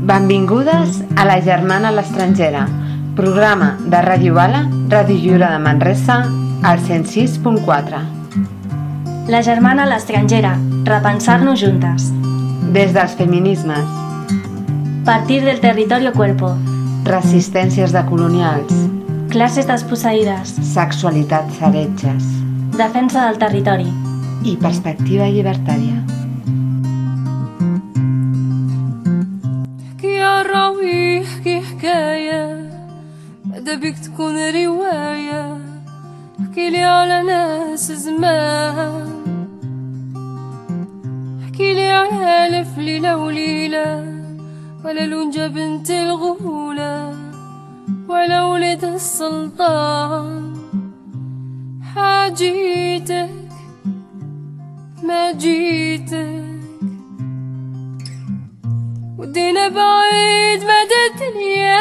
Benvingudes a La Germana a l'Estrangera, programa de Ràdio Bala, Ràdio Lliure de Manresa, al 106.4. La Germana a l'Estrangera, repensar-nos juntes. Des dels feminismes. Partir del territori o cuerpo. Resistències decolonials. Classes desposseïdes. Sexualitats heretges. Defensa del territori. I perspectiva llibertària. راوي احكي حكاية ماذا بيك تكون رواية احكيلي على ناس زمان احكيلي على ألف ليلة وليلة ولا لونجة بنت الغولة ولا ولد السلطان حاجيتك ما جيتك ودينا بعيد مدى الدنيا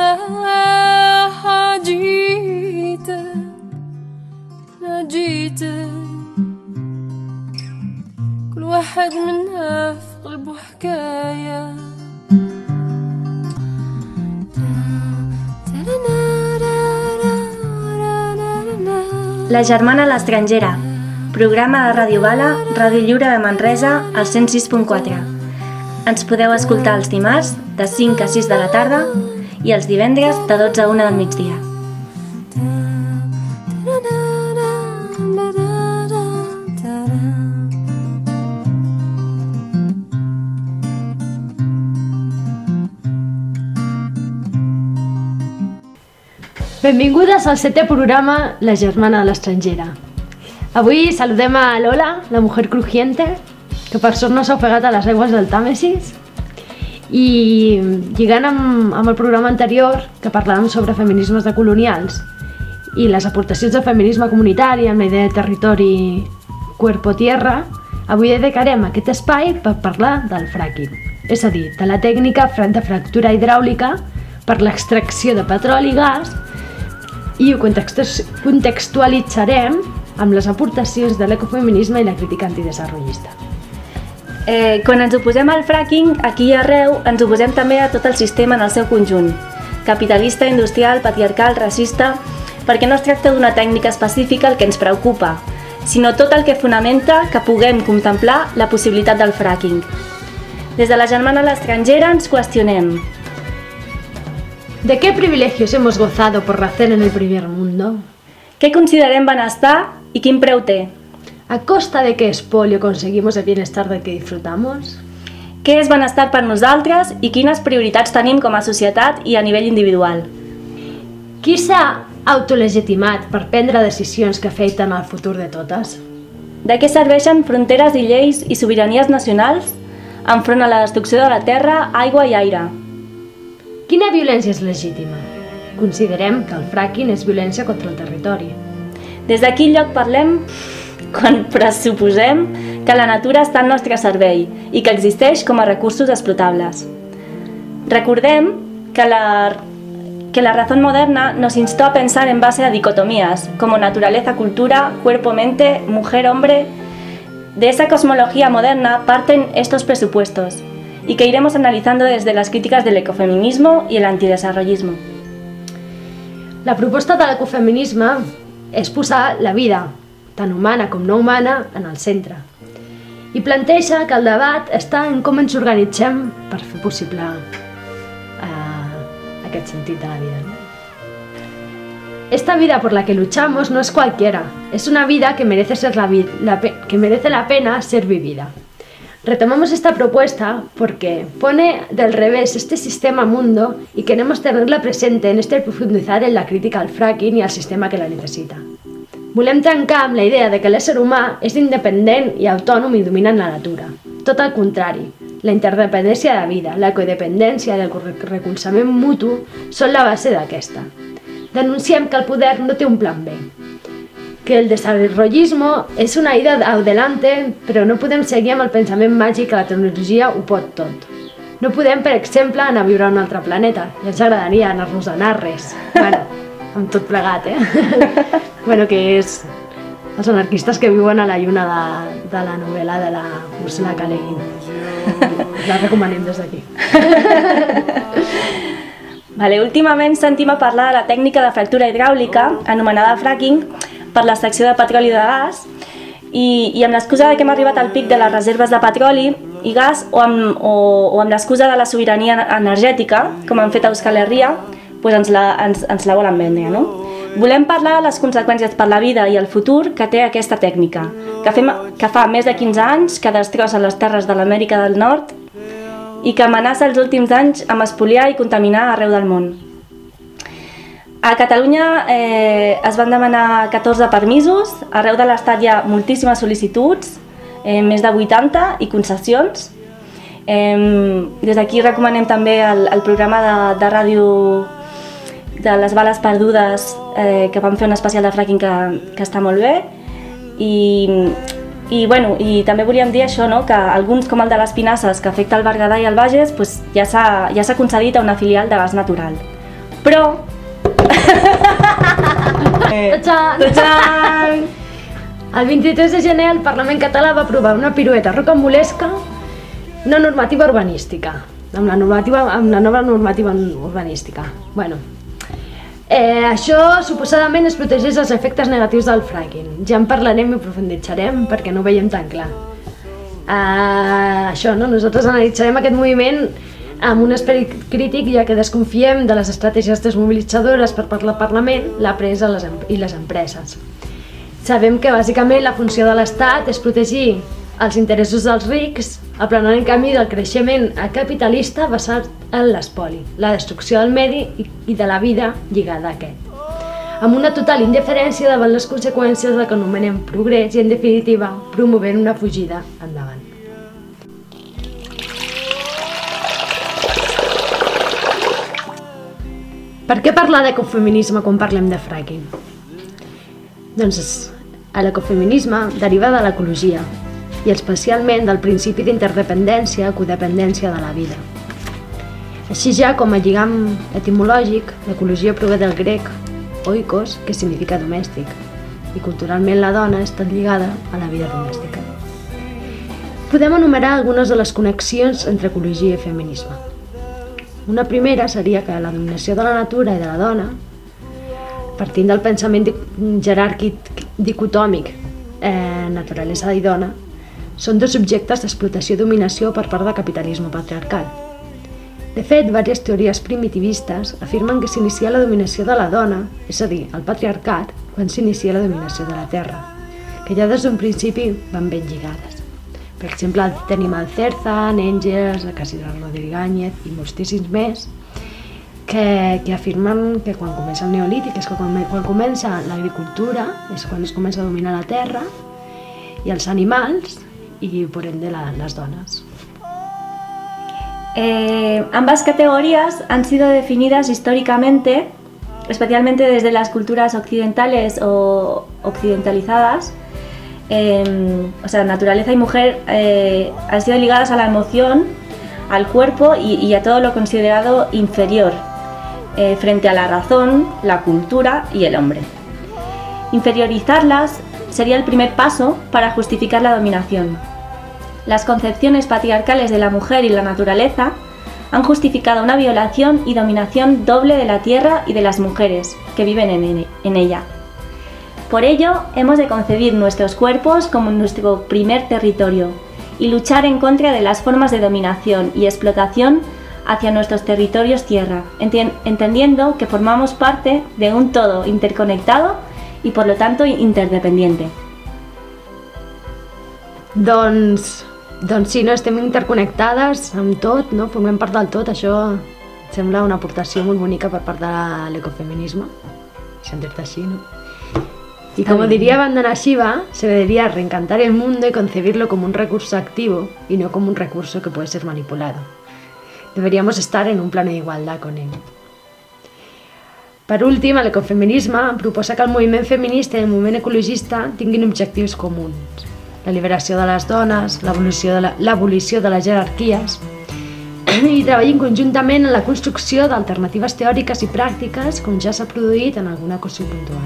حاجيتك ما جيتك كل واحد منا في قلبه حكاية La Germana a l'Estrangera, programa de Ràdio Bala, Ràdio Lliure de Manresa, al 106.4. Ens podeu escoltar els dimarts de 5 a 6 de la tarda i els divendres de 12 a 1 del migdia. Benvingudes al 7è programa La Germana a l'Estrangera. Avui saludem a Lola, la mujer crujiente, que per sort no s'ha ofegat a les aigües del Tàmesis, i lligant amb el programa anterior, que parlàvem sobre feminismes decolonials i les aportacions del feminisme comunitari amb la idea de territori cuerpo-tierra, avui dedicarem aquest espai per parlar del fracking, és a dir, de la tècnica de fractura hidràulica per l'extracció de petroli i gas, i ho contextualitzarem amb les aportacions de l'ecofeminisme i la crítica antidesenvolupista. Quan ens oposem al fracking, aquí i arreu, ens oposem també a tot el sistema en el seu conjunt, capitalista, industrial, patriarcal, racista, perquè no es tracta d'una tècnica específica el que ens preocupa, sinó tot el que fonamenta que puguem contemplar la possibilitat del fracking. Des de la Germana a l'Estrangera ens qüestionem. ¿De qué privilegios hemos gozado por nacer en el primer mundo? Què considerem benestar i quin preu té? ¿A costa de qué expolio conseguimos el bienestar del que disfrutamos? Què és benestar per nosaltres i quines prioritats tenim com a societat i a nivell individual? Qui s'ha autolegitimat per prendre decisions que afecten el futur de totes? De què serveixen fronteres i lleis i sobiranies nacionals enfront a la destrucció de la terra, aigua i aire? Quina violència és legítima? Considerem que el fracking és violència contra el territori. Des de quin lloc parlem quan pressuposem que la natura està al nostre servei i que existeix com a recursos explotables? Recordem que la razón moderna nos instó a pensar en base a dicotomías como naturaleza-cultura, cuerpo-mente, mujer-hombre. De esa cosmología moderna parten estos presupuestos y que iremos analizando desde las críticas del ecofeminismo y el antidesarrollismo. La proposta de l'ecofeminisme és posar la vida, tant humana com no humana, en el centre. I planteja que el debat està en com ens organitzem per fer possible aquest sentit de la vida. Esta vida por la que luchamos no es cualquiera, es una vida que merece la pena ser vivida. Retomamos esta propuesta porque pone del revés este sistema mundo y queremos tenerla presente en profundizar en la crítica al fracking y al sistema que la necesita. Volem trencar amb la idea de que l'ésser humà és independent i autònom i dominant la natura. Tot el contrari, la interdependència de la vida, la codependència i el recolzament mutu són la base d'aquesta. Denunciem que el poder no té un plan B, que el desarrollismo és una ida adelante, però no podem seguir amb el pensament màgic que la tecnologia ho pot tot. No podem, per exemple, anar a viure a un altre planeta. Ja ens agradaria anar-nos a Narres. Bueno, amb tot plegat, Bueno, que és els anarquistes que viuen a la lluna de la novel·la de la Ursula K. Le Guin. la recomanem des d'aquí. Últimament sentim a parlar de la tècnica de fractura hidràulica, anomenada fracking, per l'extracció de petroli i de gas, i amb l'excusa que hem arribat al pic de les reserves de petroli i gas o amb l'excusa de la sobirania energètica, com han fet a Euskal Herria, doncs ens la volen vendre, no? Volem parlar de les conseqüències per la vida i el futur que té aquesta tècnica, que fa més de 15 anys que destrossa les terres de l'Amèrica del Nord i que amenaça els últims anys amb espoliar i contaminar arreu del món. A Catalunya es van demanar 14 permisos, arreu de l'estat hi ha moltíssimes sol·licituds, més de 80 i concessions. Des d'aquí recomanem també el programa de ràdio de les bales perdudes, que van fer un especial de fracking que està molt bé. I també volíem dir això, no? Que alguns, com el de les pinasses, que afecta el Berguedà i el Bages, ja s'ha concedit a una filial de gas natural. Però... El 23 de gener el Parlament català va aprovar una pirueta rocambolesca, una normativa urbanística, amb la nova normativa urbanística. Això suposadament es protegeix dels efectes negatius del fracking. Ja en parlarem i profunditzarem perquè no ho veiem tan clar. Nosaltres analitzarem aquest moviment amb un esperit crític, ja que desconfiem de les estratègies desmobilitzadores per part del Parlament, la pressa i les empreses. Sabem que bàsicament la funció de l'Estat és protegir els interessos dels rics, aplanant el camí del creixement capitalista basat en l'espoli, la destrucció del medi i de la vida lligada a aquest, amb una total indiferència davant les conseqüències del que anomenem progrés i, en definitiva, promovent una fugida endavant. Per què parlar d'ecofeminisme quan parlem de fracking? Doncs l'ecofeminisme deriva de l'ecologia, i especialment del principi d'interdependència o codependència de la vida. Així ja, com a lligam etimològic, l'ecologia prové del grec oikos, que significa domèstic, i culturalment la dona està lligada a la vida domèstica. Podem enumerar algunes de les connexions entre ecologia i feminisme. Una primera seria que la dominació de la natura i de la dona, partint del pensament jeràrquic dicotòmic naturalesa i dona, són dos objectes d'explotació i dominació per part del capitalisme patriarcal. De fet, diverses teories primitivistes afirmen que s'inicia la dominació de la dona, és a dir, el patriarcat, quan s'inicia la dominació de la terra, que ja des d'un principi van ben lligades. Per exemple, tenim el Cerzan, Engels, Casimir Rodríguez i moltíssims més, que afirmen que quan comença el neolític, és que quan comença l'agricultura, és quan es comença a dominar la terra i els animals, y por ende las donas. Ambas categorías han sido definidas históricamente, especialmente desde las culturas occidentales o occidentalizadas. Naturaleza y mujer han sido ligadas a la emoción, al cuerpo y a todo lo considerado inferior frente a la razón, la cultura y el hombre. Inferiorizarlas sería el primer paso para justificar la dominación. Las concepciones patriarcales de la mujer y la naturaleza han justificado una violación y dominación doble de la tierra y de las mujeres que viven en ella. Por ello, hemos de concebir nuestros cuerpos como nuestro primer territorio y luchar en contra de las formas de dominación y explotación hacia nuestros territorios tierra, entendiendo que formamos parte de un todo interconectado y por lo tanto interdependiente. Doncs sí, no, estem interconnectades amb tot, no? Formem part del tot, això sembla una aportació molt bonica per part de l'ecofeminisme, sentir-te així, no? Y como diría Vandana Shiva, se debería reencantar el mundo y concebirlo como un recurso activo y no como un recurso que puede ser manipulado. Deberíamos estar en un plano d'igualtat con ell. Per últim, l'ecofeminisme proposa que el moviment feminista i el moviment ecologista tinguin objectius comuns. La liberació de les dones, l'abolició de les jerarquies i treballin conjuntament en la construcció d'alternatives teòriques i pràctiques com ja s'ha produït en alguna qüestió puntual.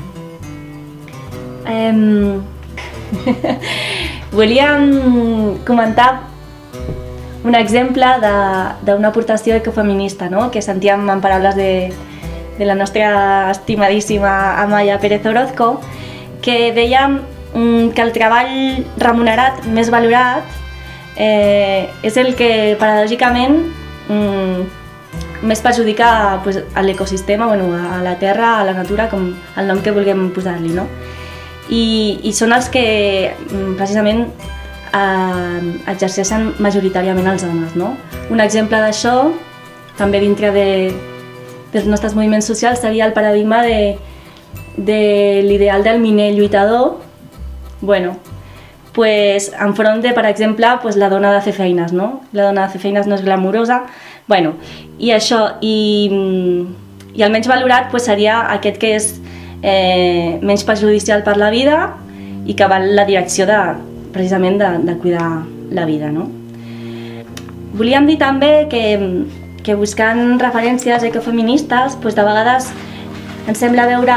Volíem comentar un exemple d'una aportació ecofeminista, no? Que sentíem en paraules de la nostra estimadíssima Amaya Pérez Orozco, que dèiem que el treball remunerat més valorat és el que paradògicament més perjudica a l'ecosistema, a la terra, a la natura, com el nom que vulguem posar-li, no? I són els que precisament exerceixen majoritàriament els homes, no? Un exemple d'això, també dintre dels nostres moviments socials, seria el paradigma de l'ideal del miner lluitador, enfront de, per exemple, la dona de fer feines, no? La dona de fer feines no és glamurosa, i això, i el menys valorat seria aquest que és menys perjudicial per la vida i que va en la direcció precisament de cuidar la vida, no? Volíem dir també que buscant referències ecofeministes, de vegades ens sembla veure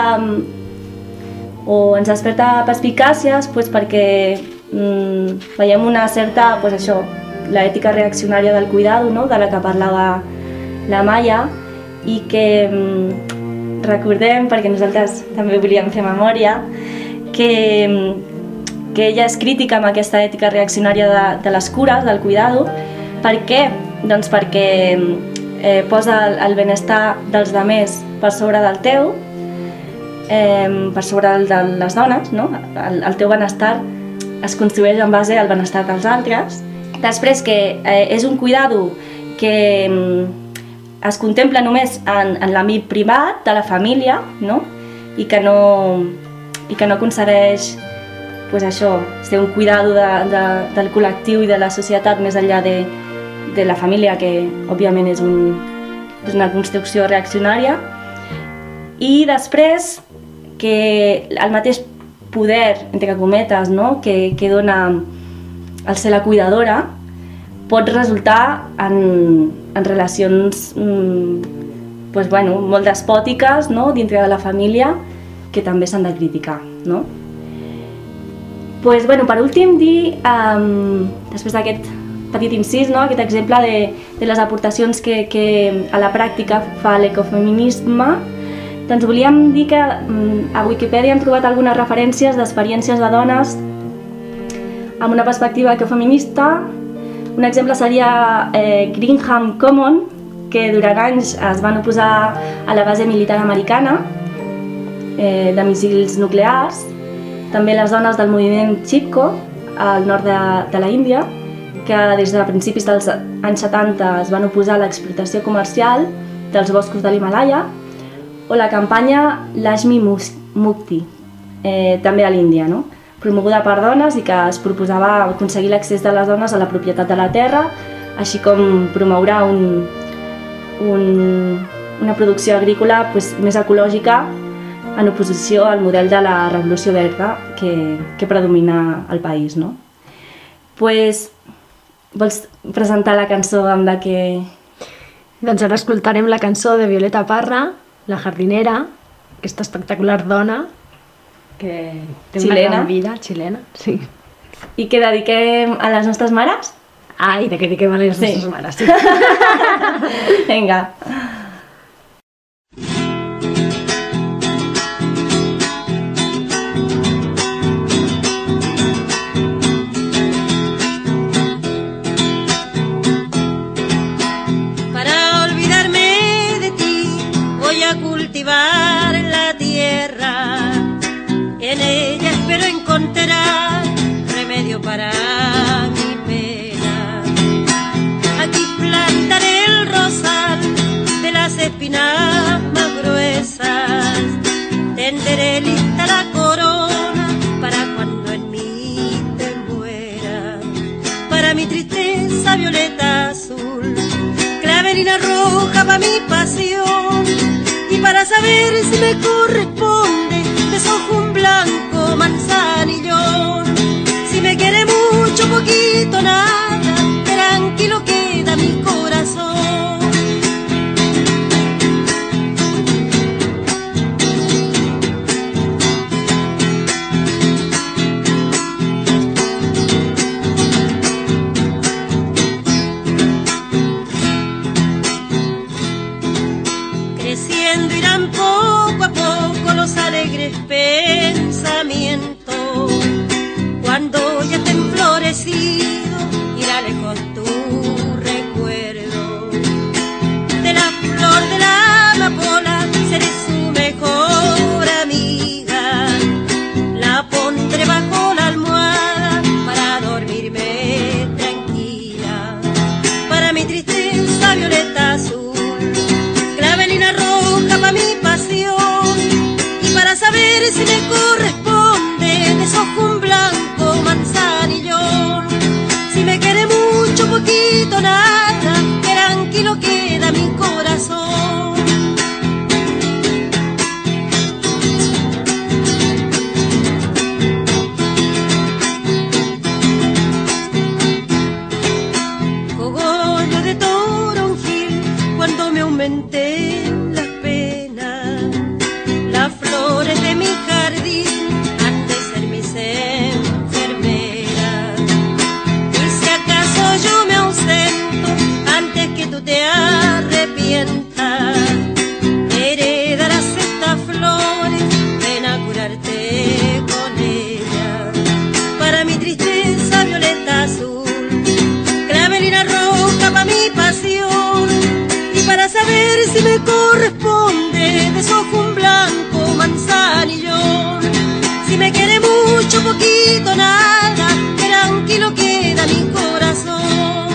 o ens desperta perspicàcies perquè veiem una certa, l'ètica reaccionària del cuidado, no? De la que parlava la Maya, i que recordem, perquè nosaltres també volíem fer memòria, que ella és crítica amb aquesta ètica reaccionària de les cures, del cuidado. Per què? Doncs perquè posa el benestar dels altres per sobre del teu, per sobre el de les dones, no? El teu benestar es construeix en base al benestar dels altres. Després que és un cuidado que es contempla només en l'àmbit privat de la família, no? I que no aconsegueix ser un cuidado del col·lectiu i de la societat més enllà de la família, que òbviament és una construcció reaccionària. I després que el mateix poder, entre cometes, no? que dona el ser la cuidadora, pot resultar en relacions molt despòtiques, no? Dintre de la família, que també s'han de criticar, no? Per últim, dir, després d'aquest petit incís, no? Aquest exemple de les aportacions que a la pràctica fa l'ecofeminisme, doncs volíem dir que a Wikipedia hem trobat algunes referències d'experiències de dones amb una perspectiva ecofeminista. Un exemple seria Greenham Common, que durant anys es van oposar a la base militar americana de míssils nuclears. També les dones del moviment Chipko, al nord de la Índia, que des de principis dels anys 70 es van oposar a l'explotació comercial dels boscos de l'Himalaya, o la campanya Lashmi Mukti, també a l'Índia, no? Promoguda per dones i que es proposava aconseguir l'accés de les dones a la propietat de la terra, així com promoure una producció agrícola més ecològica en oposició al model de la revolució verda que predomina al país, no? Vols presentar la cançó amb la que... Doncs ara escoltarem la cançó de Violeta Parra, La jardinera, aquesta espectacular dona que té una gran vida, xilena, sí. I que dediquem a les nostres mares? Ai, que dediquem a les nostres mares, sí. Vinga. Cultivar la tierra, en ella espero encontrar remedio para mi pena. Aquí plantaré el rosal de las espinas más gruesas, tenderé lista la corona para cuando en mí te muera. Para mi tristeza violeta azul, clavelina roja para mi pasión. Y para saber si me corresponde, desojo un blanco manzanillón. Si me quiere mucho, poquito, nada, tranquilo queda mi corazón. los alegres pensamientos. Cuando ya esté enflorecido, irá lejos tu recuerdo. De la flor de la amapola seré su mejor amiga. La pondré bajo la almohada para dormirme tranquila. Para mi tristeza violeta azul, clavelina roja para mi pasión. Y para saber si me corresponde, deshojo un blanco manzanillón. Si me quiere mucho, poquito, nada, tranquilo queda mi corazón. Cogollo de toronjil, cuando me aumenten las penas, las flores de mi jardín han de ser mis enfermeras. Y si acaso yo me ausento antes que tú te arrepientas, heredarás estas flores, ven a curarte con ellas. Para mi tristeza violeta azul, clavelina roja para mi pasión. Y para saber si me corresponde, deshojo un blanco manzanillón. Si me quiere mucho, poquito, nada, tranquilo queda mi corazón.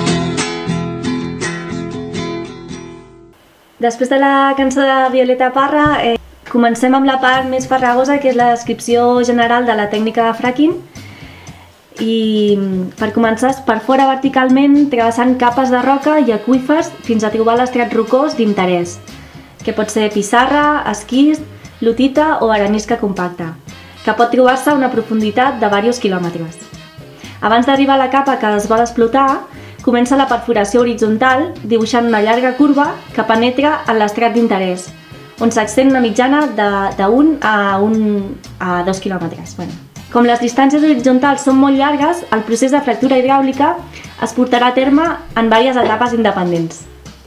Després de la cançó de Violeta Parra, comencem amb la part més farragosa, que és la descripció general de la tècnica de fracking. I per començar, per fora verticalment, travessant capes de roca i aqüífers fins a trobar l'estrat rocós d'interès, que pot ser pissarra, esquist, lutita o arenisca compacta, que pot trobar-se a una profunditat de diversos quilòmetres. Abans d'arribar a la capa que es vol explotar, comença la perforació horitzontal dibuixant una llarga curva que penetra en l'estrat d'interès, on s'extén una mitjana d'1 a 2 quilòmetres. Com les distàncies horitzontals són molt llargues, el procés de fractura hidràulica es portarà a terme en diverses etapes independents.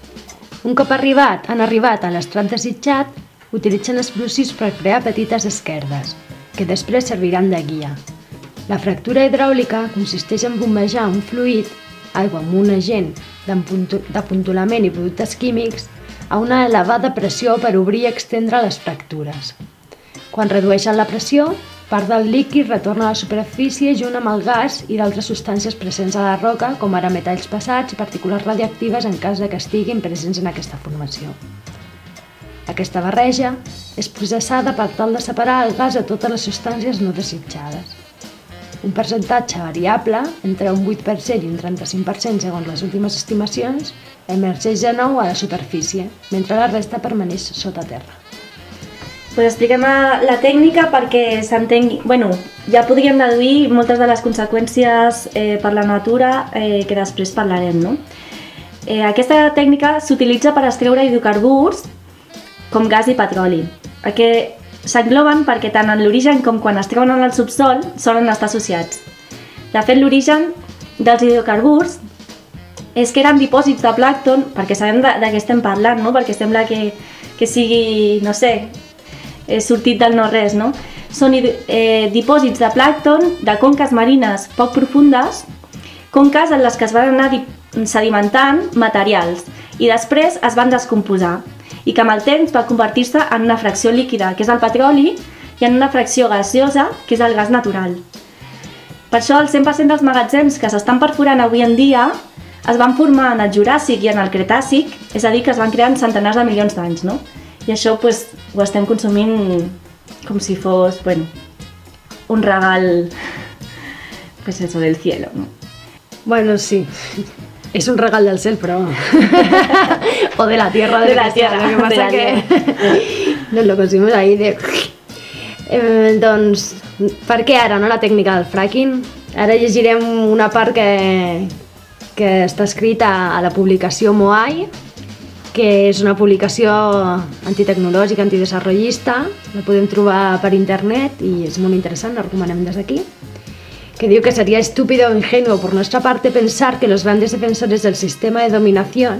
Un cop han arribat a l'estrat desitjat, utilitzen explosius per crear petites esquerdes, que després serviran de guia. La fractura hidràulica consisteix en bombejar un fluid, aigua amb un agent d'apuntolament i productes químics, a una elevada pressió per obrir i extendre les fractures. Quan redueixen la pressió, part del líquid retorna a la superfície junt amb el gas i d'altres substàncies presents a la roca, com ara metalls pesats i partícules radioactives en cas que estiguin presents en aquesta formació. Aquesta barreja és processada per tal de separar el gas de totes les substàncies no desitjades. Un percentatge variable, entre un 8% i un 35% segons les últimes estimacions, emergeix de nou a la superfície, mentre la resta permaneix sota terra. Expliquem la tècnica perquè s'entengui. Ja podríem deduir moltes de les conseqüències per la natura que després parlarem, no? Aquesta tècnica s'utilitza per extreure hidrocarburs com gas i petroli, que s'engloben perquè tant en l'origen com quan es treuen al subsol solen estar associats. De fet, l'origen dels hidrocarburs és que eren dipòsits de plàncton, perquè sabem de què estem parlant, no? Perquè sembla que sigui, no sé, sortit del no-res, no? Són dipòsits de plàncton de conques marines poc profundes, conques en les que es van anar sedimentant materials i després es van descomposar i que amb el temps va convertir-se en una fracció líquida, que és el petroli, i en una fracció gaseosa, que és el gas natural. Per això el 100% dels magatzems que s'estan perforant avui en dia es van formar en el Juràssic i en el Cretàcic, és a dir, que es van crear en centenars de milions d'anys, no? I això ho estem consumint com si fos, un regal del cielo, ¿no? Bueno, sí, es un regal del cielo, pero... o de la tierra. De la tierra, lo que pasa que nos lo consumimos ahí de... doncs, per què ara, no, la tècnica del fracking? Ara llegirem una part que està escrita a la publicació Moai, que és una publicació antitecnològica, antidesenvolupista, la podem trobar per internet i és molt interessant, la recomanem des d'aquí, que diu que sería estúpido o ingenuo por nuestra parte pensar que los grandes defensores del sistema de dominación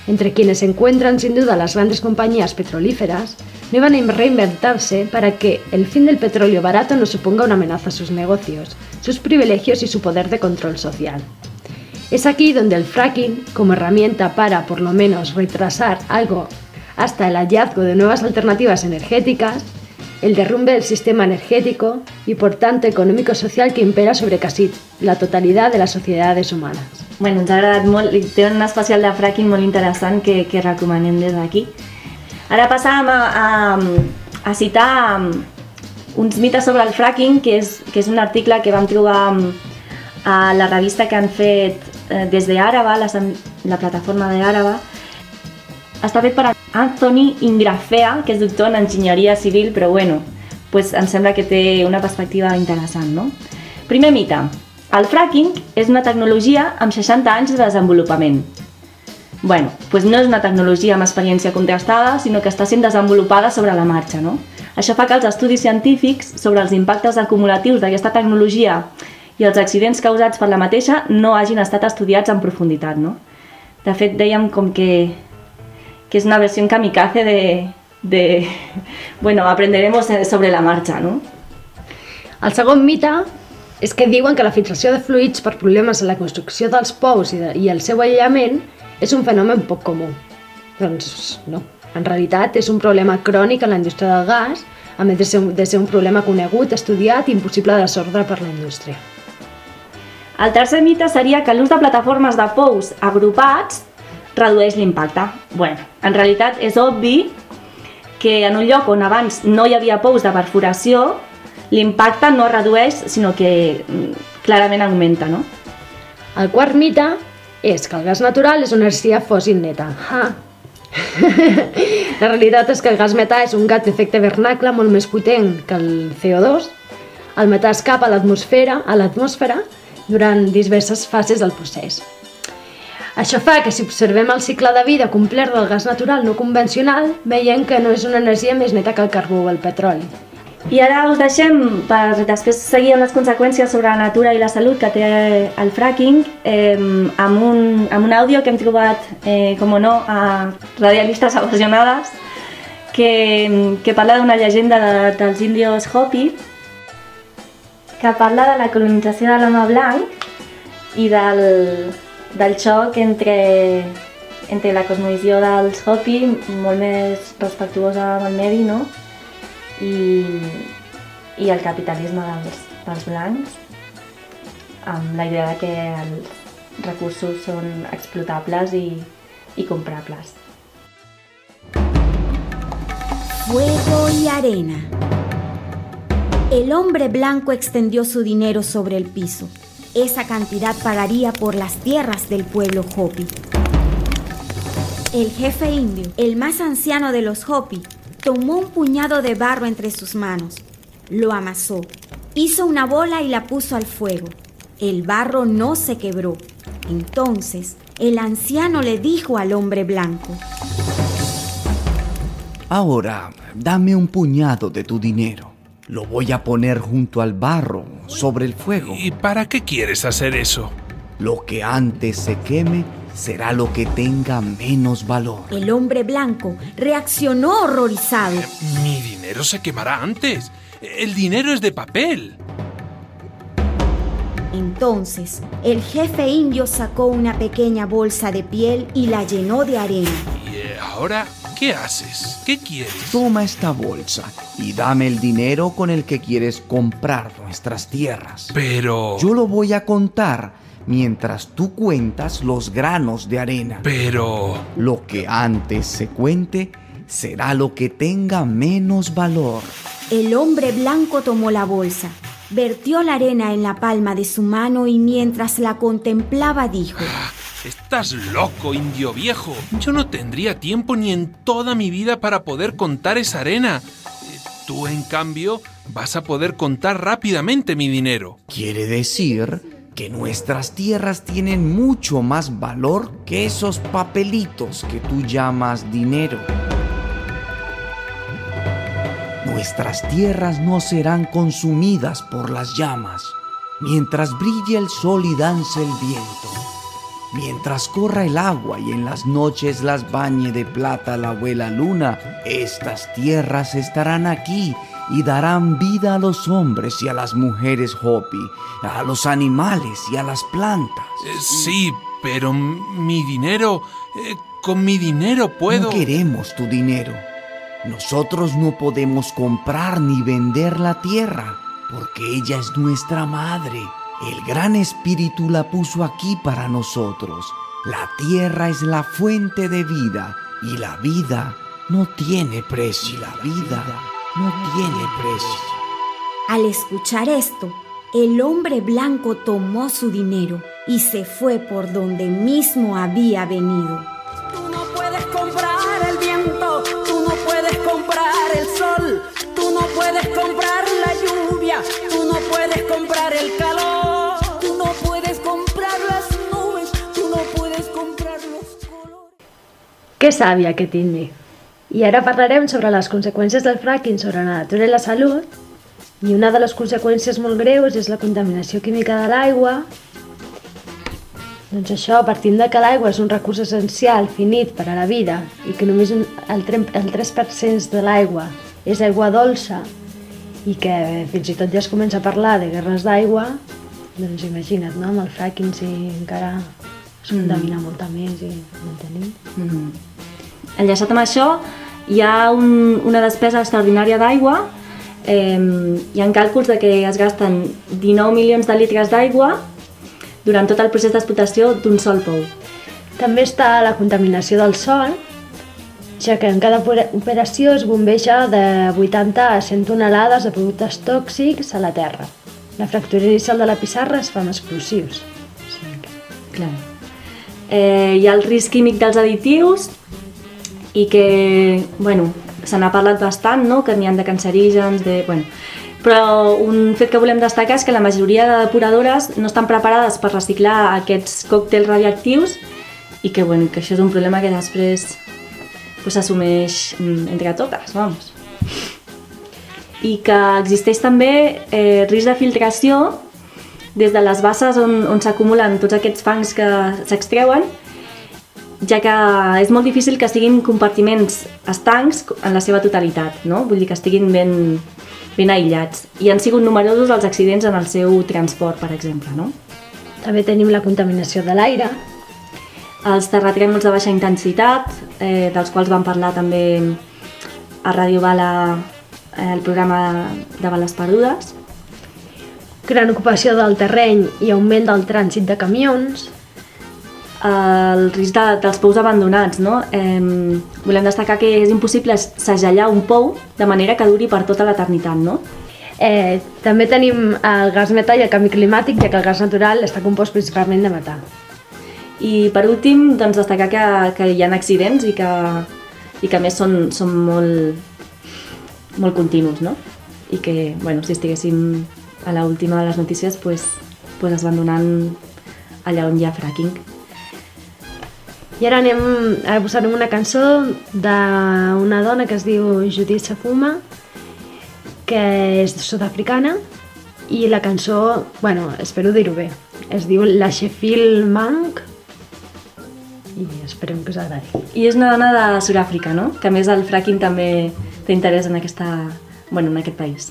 entre quienes se encuentran sin duda las grandes compañías petrolíferas, no iban a reinventarse para que el fin del petróleo barato no suponga una amenaza a sus negocios, sus privilegios y su poder de control social. Es aquí donde el fracking, como herramienta para, por lo menos, retrasar algo hasta el hallazgo de nuevas alternativas energéticas, el derrumbe del sistema energético y, por tanto, econòmico-social que impera sobre quasi la totalidad de las sociedades humanas. Bueno, ens ha agradat molt, té un especial de fracking molt interessant que recomanem des d'aquí. Ara passàvem a citar uns mites sobre el fracking, que és un article que vam trobar a la revista que han fet des d'Àraba, la plataforma d'Àraba. Està fet per Anthony Ingrafea, que és doctor en enginyeria civil, però bueno, pues em sembla que té una perspectiva interessant, no? Primer mite. El fracking és una tecnologia amb 60 anys de desenvolupament. Bueno, pues no és una tecnologia amb experiència contrastada, sinó que està sent desenvolupada sobre la marxa, no? Això fa que els estudis científics sobre els impactes acumulatius d'aquesta tecnologia i els accidents causats per la mateixa no hagin estat estudiats en profunditat, no? De fet, dèiem com que és una versió kamikaze de bueno, aprenderemos sobre la marxa, no? El segon mite és que diuen que la filtració de fluids per problemes en la construcció dels pous i el seu aïllament és un fenomen poc comú. Doncs no. En realitat és un problema crònic en la indústria del gas, a més de ser un problema conegut, estudiat i impossible de resoldre per la indústria. El tercer mite seria que l'ús de plataformes de pous agrupats redueix l'impacte. Bueno, en realitat és obvi que en un lloc on abans no hi havia pous de perforació, l'impacte no es redueix, sinó que clarament augmenta, no? El quart mite és que el gas natural és una energia fòssil neta. La realitat és que el gas metà és un gas d'efecte hivernacle molt més potent que el CO2. El metà escapa a l'atmosfera durant diverses fases del procés. Això fa que si observem el cicle de vida complet del gas natural no convencional, veiem que no és una energia més neta que el carbó o el petroli. I ara us deixem per després seguir amb les conseqüències sobre la natura i la salut que té el fracking amb un àudio que hem trobat, com no, a Radialistes Apasionades, que parla d'una llegenda dels índios Hopi, que parla de la colonització de l'home blanc i del xoc entre la cosmovisió dels Hopi, molt més respectuosa amb el medi, no? I el capitalisme dels blancs, amb la idea de que els recursos són explotables i comprables. Fuego y arena. El hombre blanco extendió su dinero sobre el piso. Esa cantidad pagaría por las tierras del pueblo Hopi. El jefe indio, el más anciano de los Hopi, tomó un puñado de barro entre sus manos, lo amasó, hizo una bola y la puso al fuego. El barro no se quebró. Entonces, el anciano le dijo al hombre blanco: Ahora, dame un puñado de tu dinero. Lo voy a poner junto al barro, sobre el fuego. ¿Y para qué quieres hacer eso? Lo que antes se queme será lo que tenga menos valor. El hombre blanco reaccionó horrorizado. Mi dinero se quemará antes. El dinero es de papel. Entonces, el jefe indio sacó una pequeña bolsa de piel y la llenó de arena. ¿Y ahora qué haces? ¿Qué quieres? Toma esta bolsa y dame el dinero con el que quieres comprar nuestras tierras. Pero... Yo lo voy a contar mientras tú cuentas los granos de arena. Pero... Lo que antes se cuente será lo que tenga menos valor. El hombre blanco tomó la bolsa, vertió la arena en la palma de su mano y mientras la contemplaba dijo: Estás loco, indio viejo. Yo no tendría tiempo ni en toda mi vida para poder contar esa arena. Tú, en cambio, vas a poder contar rápidamente mi dinero. Quiere decir que nuestras tierras tienen mucho más valor que esos papelitos que tú llamas dinero. Nuestras tierras no serán consumidas por las llamas mientras brille el sol y dance el viento. Mientras corra el agua y en las noches las bañe de plata la abuela luna, estas tierras estarán aquí y darán vida a los hombres y a las mujeres Hopi, a los animales y a las plantas. Sí, pero mi dinero... con mi dinero puedo... No queremos tu dinero. Nosotros no podemos comprar ni vender la tierra, porque ella es nuestra madre. El gran espíritu la puso aquí para nosotros. La tierra es la fuente de vida y la vida no tiene precio. La vida no tiene precio. Al escuchar esto, el hombre blanco tomó su dinero y se fue por donde mismo había venido. Tú no puedes comprar el viento, tú no puedes comprar el sol, tú no puedes comprar la lluvia, tú no puedes comprar el calor, tú no puedes comprar las nubes, tú no puedes comprar los colores. Que sàvia que tingui. I ara parlarem sobre les conseqüències del fracking sobre la natura i la salut. I una de les conseqüències molt greus és la contaminació química de l'aigua. Doncs això, partint de que l'aigua és un recurs essencial, finit per a la vida, i que només el 3% de l'aigua és aigua dolça, i que fins i tot ja es comença a parlar de guerres d'aigua, doncs imagina't, no? Amb el fracking si encara es contamina molta més i no en tenim. Enllaçat amb això, hi ha una despesa extraordinària d'aigua. Hi ha càlculs de que es gasten 19 milions de litres d'aigua durant tot el procés d'explotació d'un sol pou. També està la contaminació del sòl, ja que en cada operació es bombeja de 80 a 100 tonelades de productes tòxics a la terra. La fractura inicial de la pissarra es fa amb explosius. Clar. Hi ha el risc químic dels additius i que, bueno, se n'ha parlat bastant, no? Que n'hi ha de cancerígens, però un fet que volem destacar és que la majoria de depuradores no estan preparades per reciclar aquests còctels radioactius i que, que això és un problema que després s'assumeix entre totes, vamos. I que existeix també risc de filtració des de les basses on s'acumulen tots aquests fangs que s'extreuen, ja que és molt difícil que siguin compartiments estancs en la seva totalitat, no? Vull dir que estiguin ben aïllats. I han sigut numerosos els accidents en el seu transport, per exemple, no? També tenim la contaminació de l'aire. Els terratrèmols de baixa intensitat, dels quals vam parlar també a Ràdio Bala, el programa de Bales Perdudes. Gran ocupació del terreny i augment del trànsit de camions. El risc dels pous abandonats, no? Volem destacar que és impossible segellar un pou de manera que duri per tota l'eternitat, no? També tenim el gas metà i el canvi climàtic, ja que el gas natural està compost principalment de metà. I per últim, doncs, destacar que hi ha accidents i que a més són molt continus, no? I que, si estiguéssim a l'última de les notícies, es van donant allà on hi ha fracking. I ara posarem una cançó d'una dona que es diu Judith Safuma, que és sud-africana, i la cançó, espero dir-ho bé, es diu La Sheffield Monk, i esperem que us agradi. I és una dona de Sud-àfrica, no? Que a més el fracking també té interès en aquest país.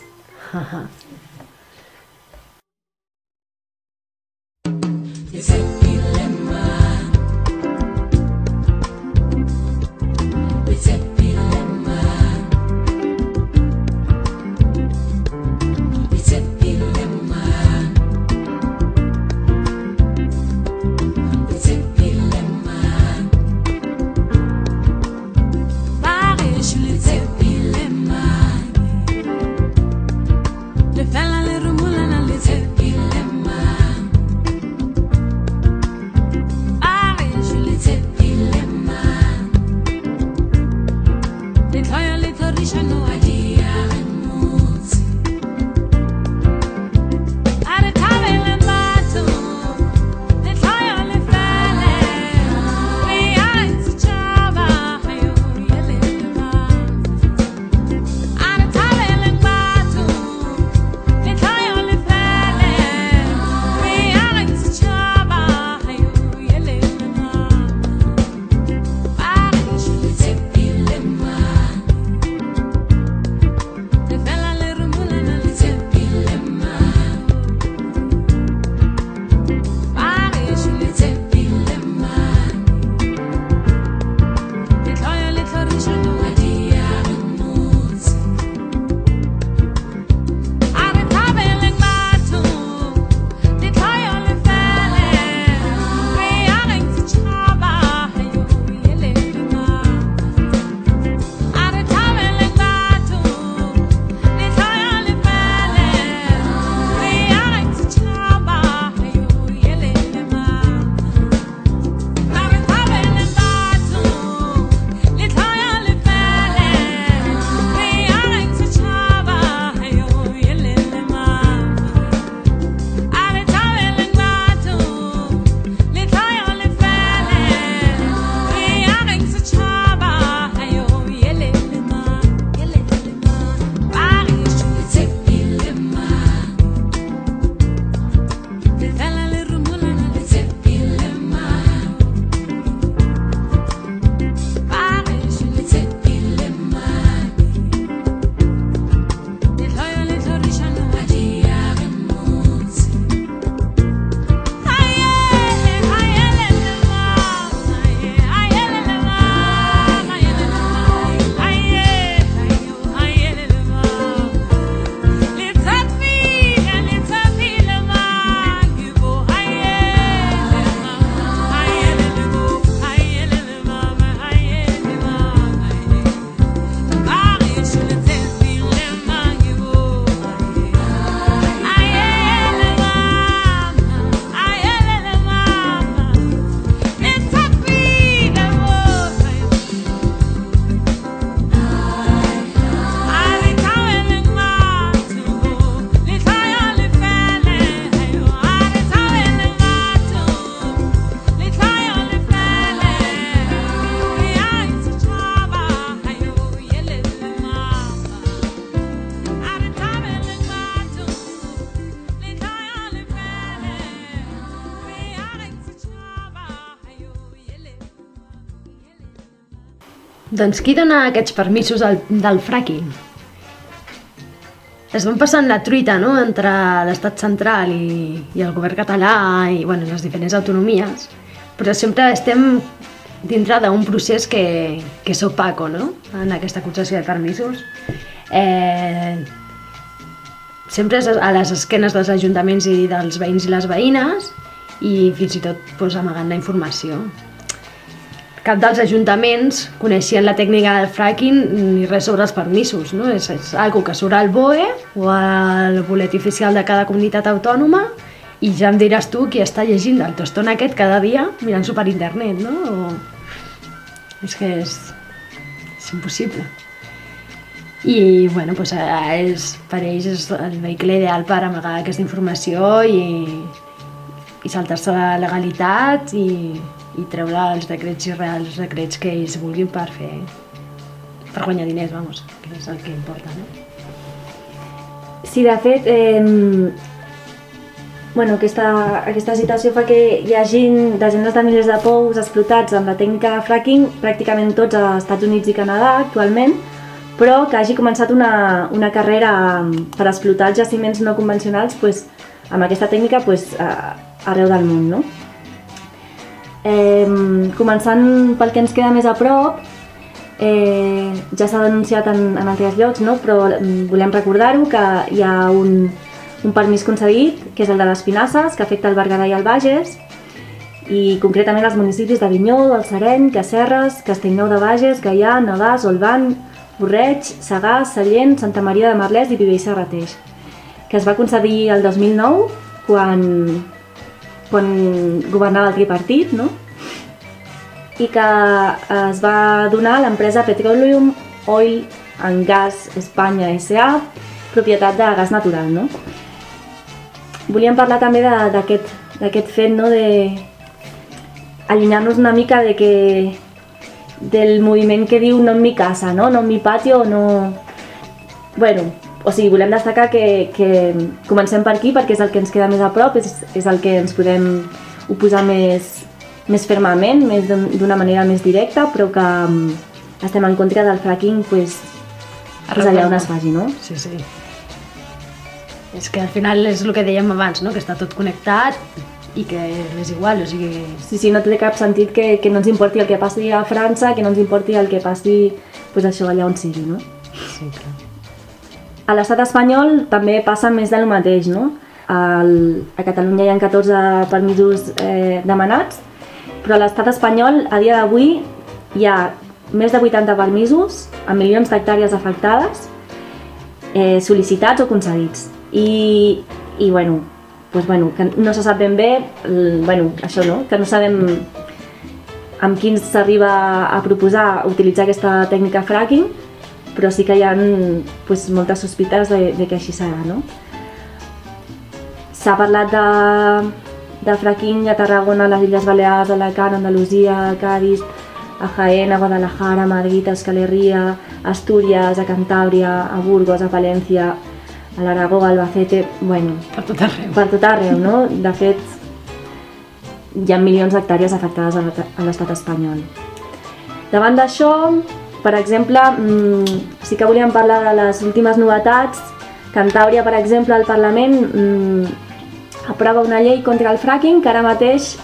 Doncs qui dona aquests permisos del fracking? Es van passant la truita, no?, entre l'estat central i el govern català i les diferents autonomies, però sempre estem dintre d'un procés que és opaco, no?, en aquesta concessió de permisos. Sempre és a les esquenes dels ajuntaments i dels veïns i les veïnes i fins i tot amagant la informació. Cap dels ajuntaments coneixien la tècnica del fracking ni res sobre els permisos, no? És algo que surt al BOE o al boletí oficial de cada comunitat autònoma i ja em diràs tu qui està llegint el tostón aquest cada dia mirant-s'ho per internet, no? És que és impossible. I per ells és el vehicle ideal per amagar aquesta informació i saltar-se la legalitat i treure els decrets irreals, decrets que ells vulguin per guanyar diners, que és el que importa, no? Sí, de fet, aquesta situació fa que hi hagi desenes de milers de pous explotats amb la tècnica de fracking, pràcticament tots als Estats Units i Canadà actualment, però que hagi començat una carrera per explotar els jaciments no convencionals amb aquesta tècnica arreu del món, no? Començant pel que ens queda més a prop, ja s'ha denunciat en altres llocs, no? Però volem recordar-ho que hi ha un permís concedit, que és el de les Pinasses, que afecta el Berguedà i el Bages, i concretament els municipis d'Avinyó, Balsareny, Casserres, Castellnou de Bages, Gaià, Navàs, Olvan, Borreig, Sagàs, Sallent, Santa Maria de Merlès i Viver i Serrateix, que es va concedir el 2009 quan governava el tripartit, no? I que es va donar a l'empresa Petroleum Oil and Gas Espanya S.A., propietat de gas natural, no? Volíem parlar també d'aquest fet, no?, d'allunyar-nos una mica del moviment que diu no en mi casa, no en mi patio, no... volem destacar que comencem per aquí perquè és el que ens queda més a prop, és el que ens podem oposar més fermament, d'una manera més directa, però que estem en contra del fracking allà on es faci, no? Sí. És que al final és el que dèiem abans, no?, que està tot connectat i que és igual, o sigui... Sí, no té cap sentit que no ens importi el que passi a França, que no ens importi el que passi això allà on sigui, no? Sí, clar. A l'estat espanyol també passa més del mateix, no? A Catalunya hi ha 14 permisos demanats, però a l'estat espanyol a dia d'avui hi ha més de 80 permisos amb milions d'hectàrees afectades, sol·licitats o concedits. Que no se sap ben bé, això no, que no sabem amb quins s'arriba a proposar utilitzar aquesta tècnica fracking, però sí que hi ha moltes sospites de que així serà, no? S'ha parlat de fracking a Tarragona, a les Illes Balears, a Alacant, a Andalusia, a Cádiz, a Jaén, a Guadalajara, a Madrid, a Euskal Herria, a Astúries, a Cantàbria, a Burgos, a Palència, a l'Aragó, a Albacete... Per tot arreu. Per tot arreu, no? De fet, hi ha milions d'hectàrees afectades a l'estat espanyol. Davant d'això, per exemple, sí que volíem parlar de les últimes novetats. Cantàbria, per exemple, al Parlament aprova una llei contra el fracking que ara mateix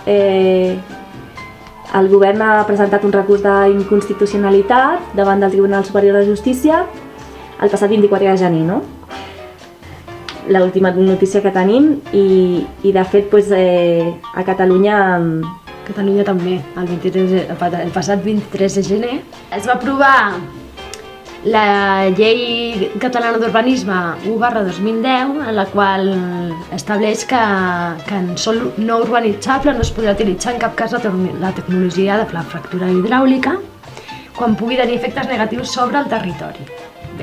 el govern ha presentat un recurs d'inconstitucionalitat davant del Tribunal Superior de Justícia el passat 24 de gener, no? L'última notícia que tenim i de fet a Catalunya també, el passat 23 de gener es va aprovar la llei catalana d'urbanisme 1/2010, en la qual estableix que en sòl no urbanitzable no es podrà utilitzar en cap cas la tecnologia de la fractura hidràulica quan pugui tenir efectes negatius sobre el territori. Bé,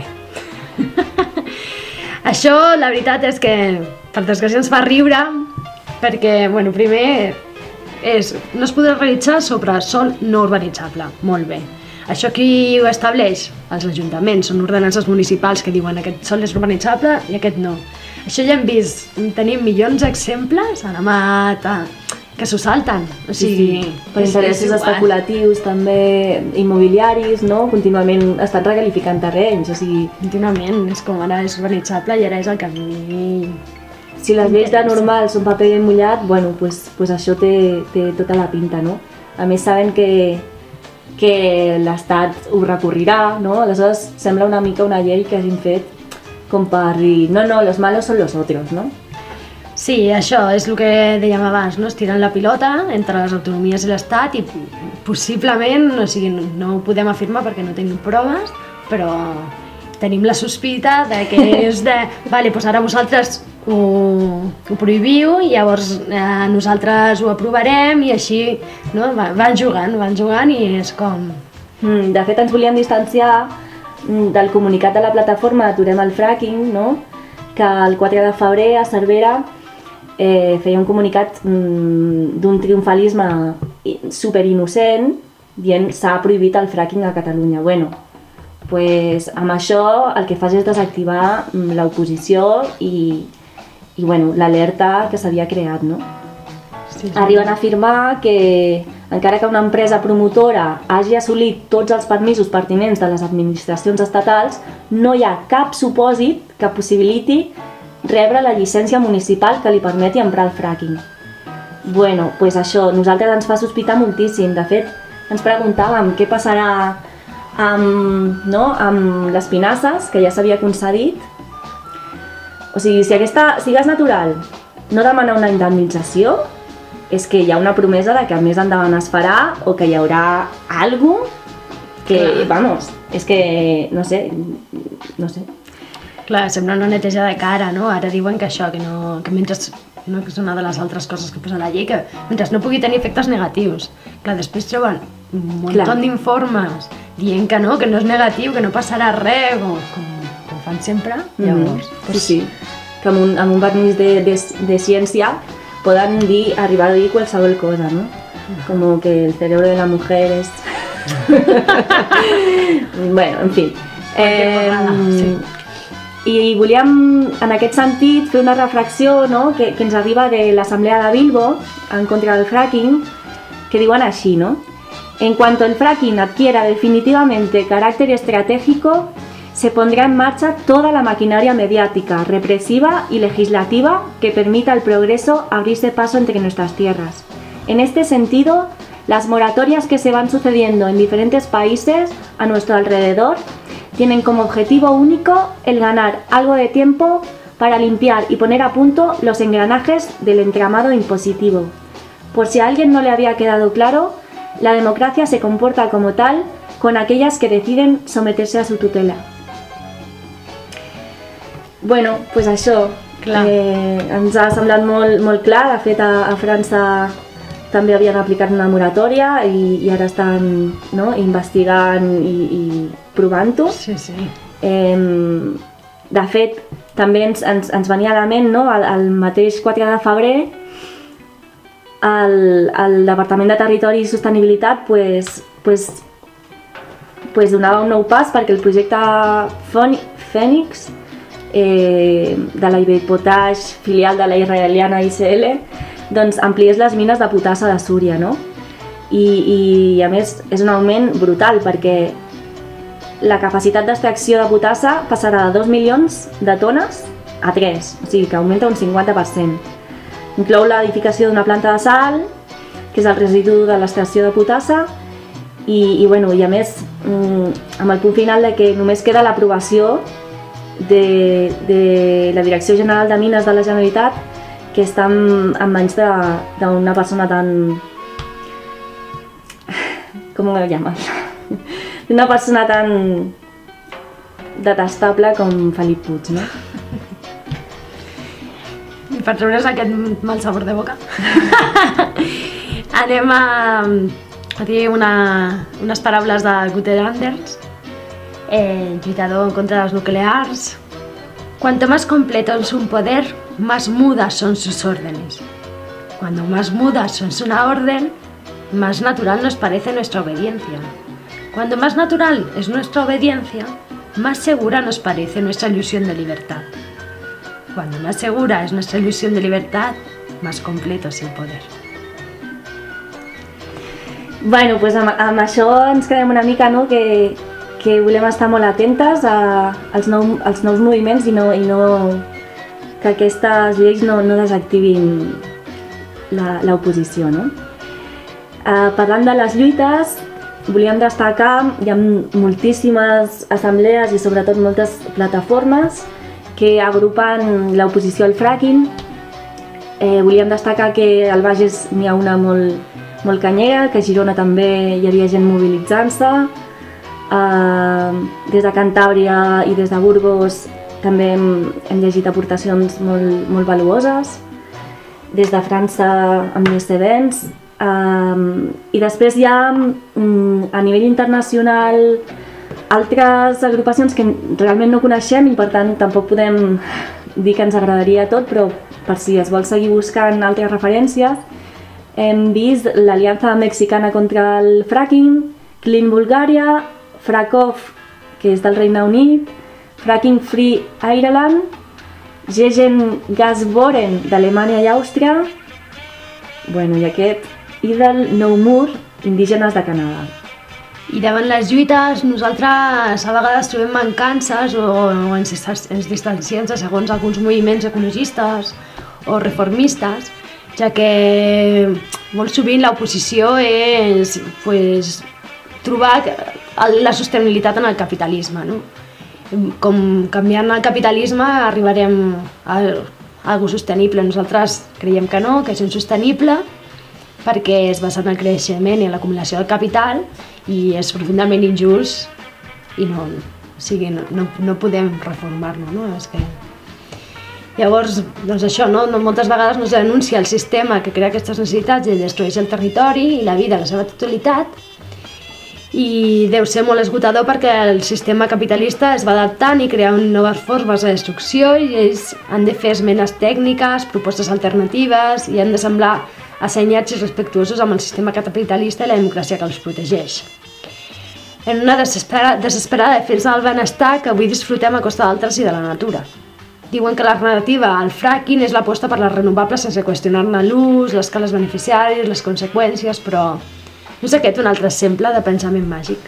això la veritat és que per desgràcia ens fa riure perquè, primer no es podrà realitzar sobre sòl no urbanitzable, molt bé. Això qui ho estableix? Els ajuntaments, són ordenances municipals que diuen aquest sòl és urbanitzable i aquest no. Això ja hem vist, tenim milions d'exemples, a la Mat, que s'ho salten. O sigui, per interessos especulatius, també immobiliaris, no? Contínuament estan requalificant terrenys, o sigui... Contínuament, és com ara és urbanitzable i ara és el camí... Si les lleis de normal són paper mullat, bueno, pues això té tota la pinta, no? A més, saben que l'Estat ho recorrirà, no? Aleshores, sembla una mica una llei que hagin fet com per dir, no, los malos son los otros, no? Sí, això és el que dèiem abans, no? Estiren la pilota entre les autonomies i l'Estat i possiblement, o sigui, no ho podem afirmar perquè no tenim proves, però tenim la sospita de que és de, vale, doncs ara vosaltres ho prohibiu i llavors nosaltres ho aprovarem i així, no? Van jugant i és com... De fet, ens volíem distanciar del comunicat de la plataforma Aturem el fracking, no? Que el 4 de febrer a Cervera feia un comunicat d'un triomfalisme superinnocent dient s'ha prohibit el fracking a Catalunya. Bueno, pues amb això el que fas és desactivar l'oposició i bueno, l'alerta que s'havia creat, no? Sí. Arriben a afirmar que encara que una empresa promotora hagi assolit tots els permisos pertinents de les administracions estatals, no hi ha cap supòsit que possibiliti rebre la llicència municipal que li permeti emprar el fracking. Bueno, pues això, nosaltres ens fa sospitar moltíssim. De fet, ens preguntàvem què passarà amb les pinasses, que ja s'havia concedit. O sigui, si gas natural no demana una indemnització, és que hi ha una promesa de que més endavant es farà o que hi haurà alguna cosa que, vamos, és que no sé. Clar, sembla una neteja de cara, no? Ara diuen que això, que mentre... No, que és una de les altres coses que posa la llei, que mentre no pugui tenir efectes negatius. Clar, després troben un munt d'informes dient que no és negatiu, que no passarà res, com fan sempre, llavors... Sí, que amb un vernís de ciència poden arribar a dir qualsevol cosa, no? Com que el cerebro de la mujer es... Bueno, en fi. I volíem, en aquest sentit, fer una reflexió, no? que ens arriba de l'Assemblea de Bilbo en contra del fracking, que diuen així, ¿no? En cuanto el fracking adquiera definitivamente carácter estratégico, se pondrá en marcha toda la maquinaria mediática, represiva y legislativa que permita al progreso abrirse paso entre nuestras tierras. En este sentido, las moratorias que se van sucediendo en diferentes países a nuestro alrededor tienen como objetivo único el ganar algo de tiempo para limpiar y poner a punto los engranajes del entramado impositivo. Por si a alguien no le había quedado claro, la democracia se comporta como tal con aquellas que deciden someterse a su tutela. Bueno, pues això, ens ha semblat molt clar. De fet, a França també havien aplicat una moratòria i ara estan investigant i provant-ho. Sí. De fet, també ens venia a la ment, no? El mateix 4 de febrer el Departament de Territori i Sostenibilitat donava un nou pas perquè el projecte Fènix de la Iberpotash, filial de la israeliana ICL, doncs ampliés les mines de potassa de Súria, no? I a més és un augment brutal perquè la capacitat d'extracció de potassa passarà de 2 milions de tones a 3, o sigui que augmenta un 50%. Inclou l'edificació d'una planta de sal, que és el residu de l'extracció de potassa, i a més amb el punt final de que només queda l'aprovació de la Direcció General de Mines de la Generalitat, que està en mans d'una persona tan... ¿Cómo lo llamas? Una persona tan detestable com Felip Puig, no? I per treure's aquest mal sabor de boca anem a dir unes paraules de Gunther Anders, lluitador contra las nuclears. Cuanto más completo es un poder, más mudas son sus órdenes. Cuando más mudas son una orden, más natural nos parece nuestra obediencia. Cuando más natural es nuestra obediencia, más segura nos parece nuestra ilusión de libertad. Cuando más segura es nuestra ilusión de libertad, más completo es el poder. Bueno, doncs amb això ens quedem una mica, no?, que volem estar molt atentes als nous moviments i no que aquestes lleis no desactivin l'oposició, no? Parlant de les lluites, volíem destacar, hi ha moltíssimes assemblees i sobretot moltes plataformes que agrupen l'oposició al fracking. Volíem destacar que al Bages n'hi ha una molt canyera, que a Girona també hi havia gent mobilitzant-se. Des de Cantàbria i des de Burgos també hem llegit aportacions molt valuoses. Des de França amb l'Estevens. I després hi ha a nivell internacional altres agrupacions que realment no coneixem i per tant tampoc podem dir que ens agradaria tot, però per si es vol seguir buscant altres referències, hem vist l'Aliança Mexicana contra el Fracking, Clean Bulgaria, Fracov, que és del Regne Unit, Fracking Free Ireland, Gegen Gasboren d'Alemanya i Àustria, i aquest Idel No More, indígenes de Canadà. I davant les lluites nosaltres a vegades trobem mancances o ens distanciem de segons alguns moviments ecologistes o reformistes, ja que molt sovint l'oposició és trobar la sostenibilitat en el capitalisme, no? Com canviant el capitalisme arribarem a algo sostenible. Nosaltres creiem que no, que és insostenible perquè es basa en el creixement i en l'acumulació del capital i és profundament injust i no podem reformar-lo, no? Llavors, això, no? Moltes vegades no es denuncia el sistema que crea aquestes necessitats i destrueix el territori i la vida en la seva totalitat, i deu ser molt esgotador perquè el sistema capitalista es va adaptant i creant noves formes de destrucció i ells han de fer esmenes tècniques, propostes alternatives i han de semblar assenyats i respectuosos amb el sistema capitalista i la democràcia que els protegeix. En una desesperada defensa del benestar que avui disfrutem a costa d'altres i de la natura. Diuen que l'alternativa al fracking és l'aposta per les renovables sense qüestionar-ne l'ús, les cales beneficiàries, les conseqüències, però no és aquest un altre exemple de pensament màgic?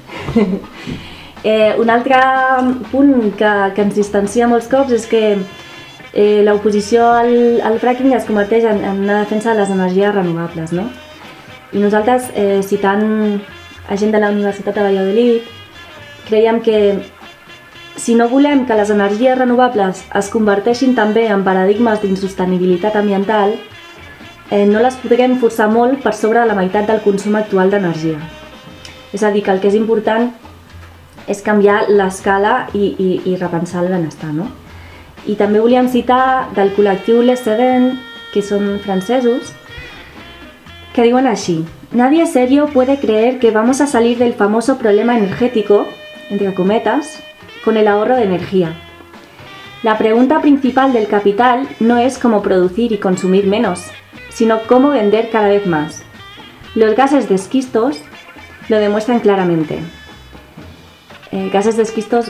Un altre punt que ens distancia molts cops és que l'oposició al fracking es converteix en una defensa de les energies renovables, no? I nosaltres, citant a gent de la Universitat de Valladolid, creiem que si no volem que les energies renovables es converteixin també en paradigmes d'insostenibilitat ambiental, no les podrem forçar molt per sobre de la meitat del consum actual d'energia. És a dir, que el que és important és canviar l'escala i repensar el benestar, no? I també volíem citar del col·lectiu Les Cévennes, que són francesos, que diuen així: nadie serio puede creer que vamos a salir del famoso problema energético, entre cometas, con el ahorro de energía. La pregunta principal del capital no es cómo producir y consumir menos, sino cómo vender cada vez más. Los gases de esquistos lo demuestran claramente. Gases de esquistos,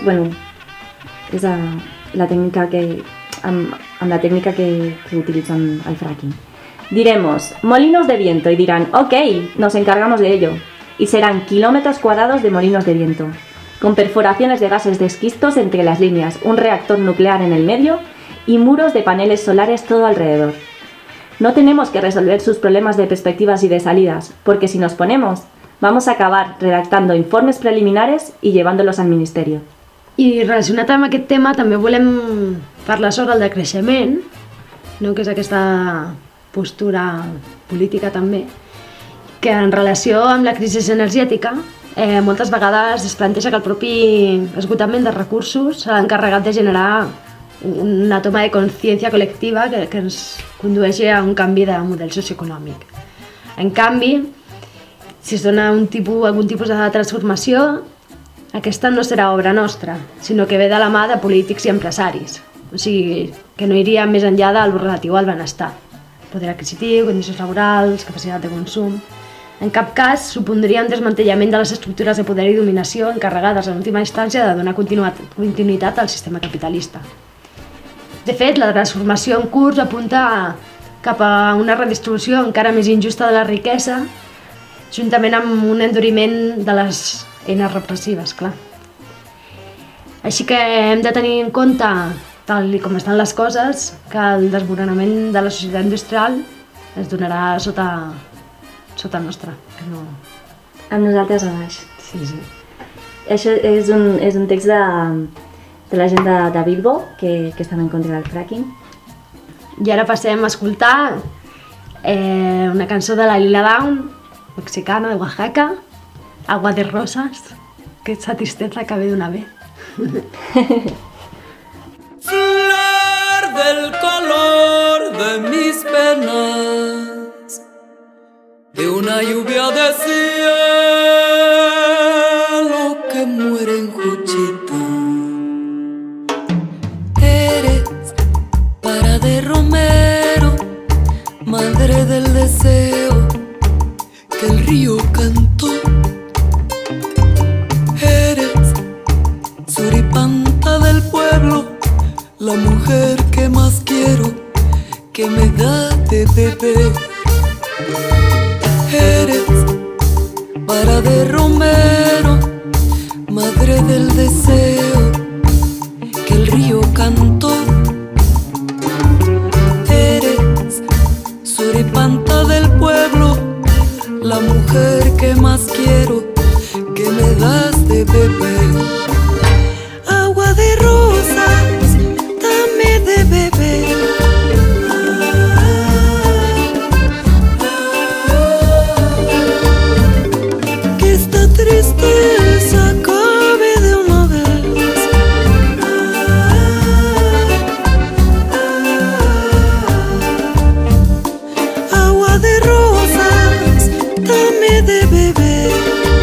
és la tècnica amb la tècnica que utilitzan el fracking. Diremos, molinos de viento, y dirán, ok, nos encargamos de ello. Y serán kilómetros cuadrados de molinos de viento, con perforaciones de gases de esquistos entre las líneas, un reactor nuclear en el medio y muros de paneles solares todo alrededor. No tenemos que resolver sus problemas de perspectivas y de salidas, porque si nos ponemos, vamos a acabar redactando informes preliminares y llevándolos al ministerio. I relacionat amb aquest tema també volem parlar sobre el decreixement, no? Que és aquesta postura política també, que en relació amb la crisi energètica moltes vegades es planteja que el propi esgotament de recursos s'ha encarregat de generar una toma de consciència col·lectiva que ens condueixi a un canvi de model socioeconòmic. En canvi, si es dona algun tipus de transformació, aquesta no serà obra nostra, sinó que ve de la mà de polítics i empresaris. O sigui, que no iria més enllà del relatiu al benestar. Poder adquisitiu, condicions laborals, capacitat de consum. En cap cas supondria un desmantellament de les estructures de poder i dominació encarregades en última instància de donar continuïtat al sistema capitalista. De fet, la transformació en curs apunta cap a una redistribució encara més injusta de la riquesa juntament amb un enduriment de les eines repressives, clar. Així que hem de tenir en compte, tal com estan les coses, que el desmoronament de la societat industrial es donarà sota nostra. Que no... Amb nosaltres a baix. Sí. Això és un text de la gent de Bilbo, que estan en contra del fracking. I ara passem a escoltar una cançó de la Lila Downs, mexicana, de Oaxaca, Agua de Rosas, que esa tristeza cabe de una vez. Flor del color de mis penas, de una lluvia de cielo que muere en Juchita. Eres para de Romero, madre del deseo que el río cantó. Eres suripanta del pueblo, la mujer que más quiero, que me da de beber. Eres vara de Romero, madre del deseo que el río cantó. Eres suripanta del pueblo, la mujer que más quiero, que me das de beber. Agua de rosas, dame de beber. Que esta tristeza acabe de una vez. Agua de rosas, dame de beber.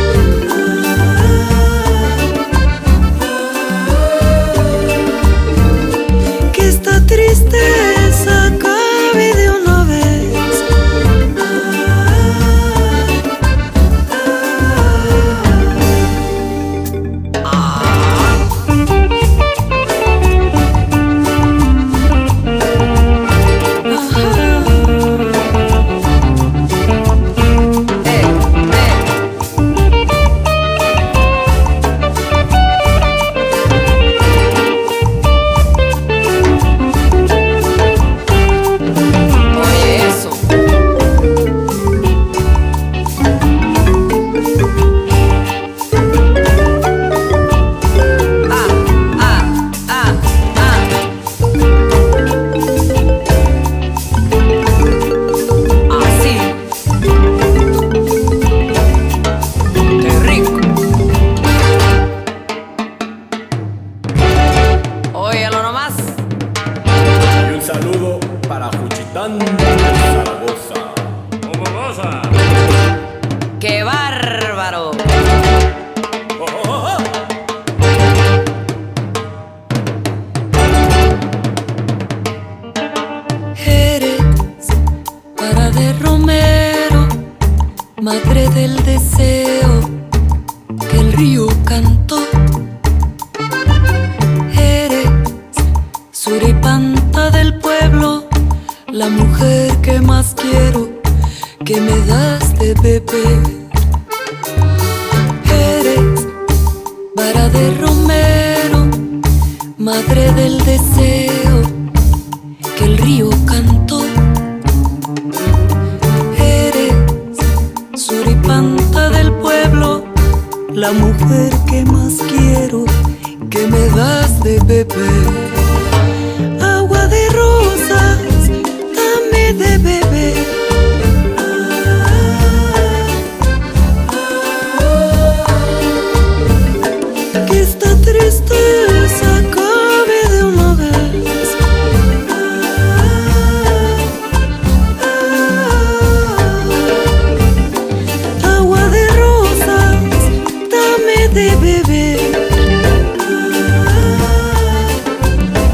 Que esta tristeza acabe de una vez. Madre del deseo que el río cantó. Eres suripanta del pueblo, la mujer que más quiero, que me das de beber. Eres vara de Romero, madre del deseo que el río cantó. Suripanta del pueblo, la mujer que más quiero, que me das de beber. Agua de rosas, dame de beber. Que esta tristeza acabe de una vez. De beber.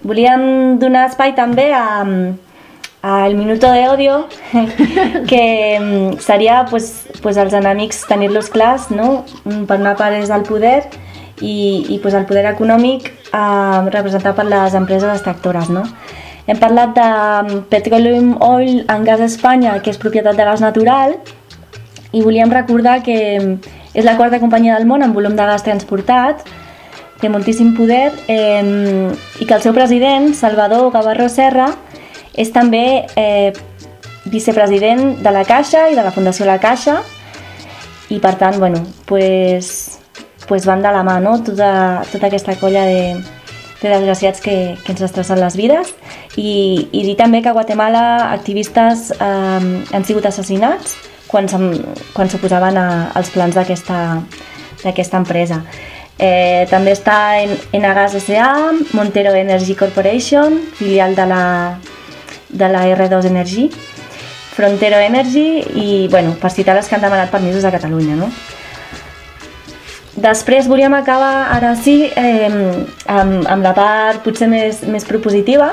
volíem donar espai també al Minuto de Odio, que seria pues, els enemics tenir-los clars, no? Per una part és el poder i pues, el poder econòmic representat per les empreses extractores. No? Hem parlat de Petroleum Oil and Gas Espanya, que és propietat de Gas Natural, i volíem recordar que és la quarta companyia del món en volum de gas transportat, té moltíssim poder, i que el seu president, Salvador Gavarró Serra, és també vicepresident de la Caixa i de la Fundació La Caixa, i per tant, bueno, pues van de la mà, no? tota aquesta colla de desgraciats que ens destrossen les vides. I dir també que a Guatemala activistes han sigut assassinats quan s'oposaven als plans d'aquesta empresa. També està Enagas S.A., Montero Energy Corporation, filial de la R2 Energy, Frontero Energy i, bueno, per citar les que han demanat permisos a Catalunya, no? Després volíem acabar, ara sí, amb la part potser més propositiva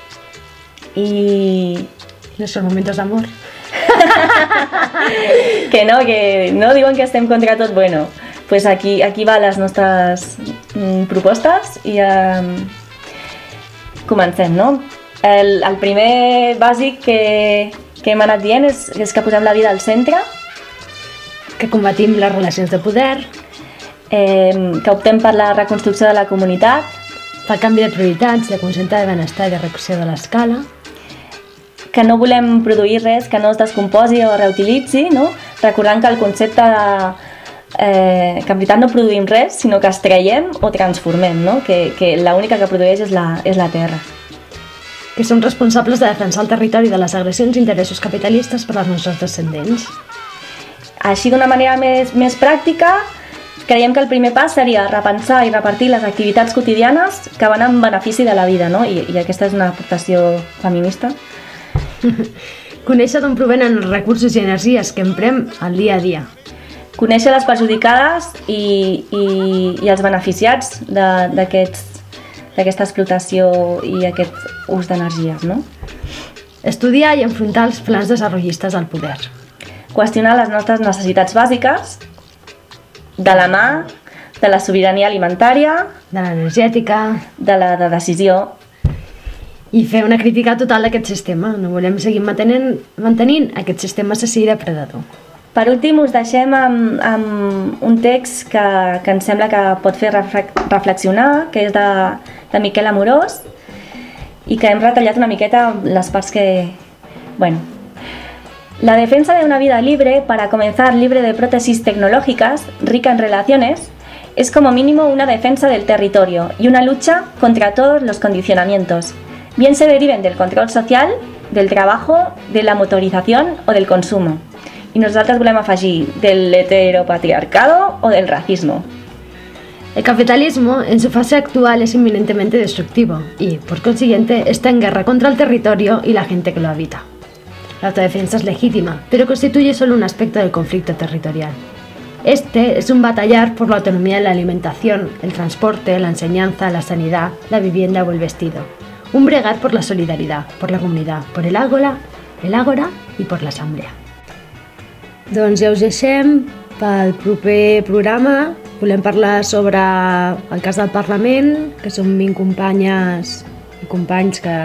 i... Nuestros momentos d'amor. que no diuen que estem contra tot, bueno, pues aquí va les nostres propostes i comencem, no? El primer bàsic que hem anat dient és que posem la vida al centre, que combatim les relacions de poder, que optem per la reconstrucció de la comunitat, pel canvi de prioritats, de concepte de benestar i de reducció de l'escala, que no volem produir res que no es descomposi o reutilitzi, no? Recordant que el concepte que en veritat no produïm res, sinó que extraiem o transformem, no? Que l'única que produeix és la terra. Que som responsables de defensar el territori de les agressions i interessos capitalistes per als nostres descendents. Així, d'una manera més pràctica, creiem que el primer pas seria repensar i repartir les activitats quotidianes que van en benefici de la vida, no? I aquesta és una aportació feminista. Conèixer d'on provenen els recursos i energies que emprem al dia a dia. Conèixer les perjudicades i els beneficiats d'aquesta explotació i aquest ús d'energies, no? Estudiar i enfrontar els plans desenvolupistes al poder. Qüestionar les nostres necessitats bàsiques, de la mà, de la sobirania alimentària, de l'energètica, de la de decisió. I fer una crítica total d'aquest sistema. No volem seguir mantenint aquest sistema assassí depredador. Per últim, us deixem amb un text que ens sembla que pot fer reflexionar, que és de Miquel Amorós, i que hem retallat una miqueta les parts que... Bueno. La defensa de una vida libre, para comenzar libre de prótesis tecnológicas, rica en relaciones, es como mínimo una defensa del territorio y una lucha contra todos los condicionamientos, bien se deriven del control social, del trabajo, de la motorización o del consumo. Y nosaltres volem afegir del heteropatriarcado o del racismo. El capitalismo, en su fase actual, es inminentemente destructivo y, por consiguiente, está en guerra contra el territorio y la gente que lo habita. La autodefensa es legítima, pero constituye solo un aspecto del conflicto territorial. Este es un batallar por la autonomía de la alimentación, el transporte, la enseñanza, la sanidad, la vivienda o el vestido. Un bregar por la solidaridad, por la comunidad, por el ágora y por l'assemblea. Doncs ja us deixem pel proper programa. Volem parlar sobre el cas del Parlament, que són 20 companyes i companys que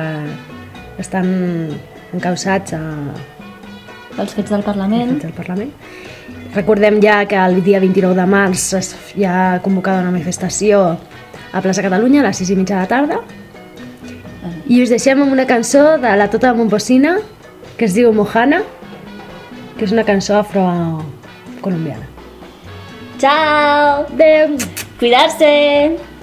estan encausats pels fets del Parlament. Recordem ja que el dia 29 de març hi ha convocada una manifestació a Plaça Catalunya a les 6:30 de la tarda. I us deixem amb una cançó de la Tota Momposina que es diu Mojana, que és una cançó afrocolombiana. Chao! Adéu! Cuidarse!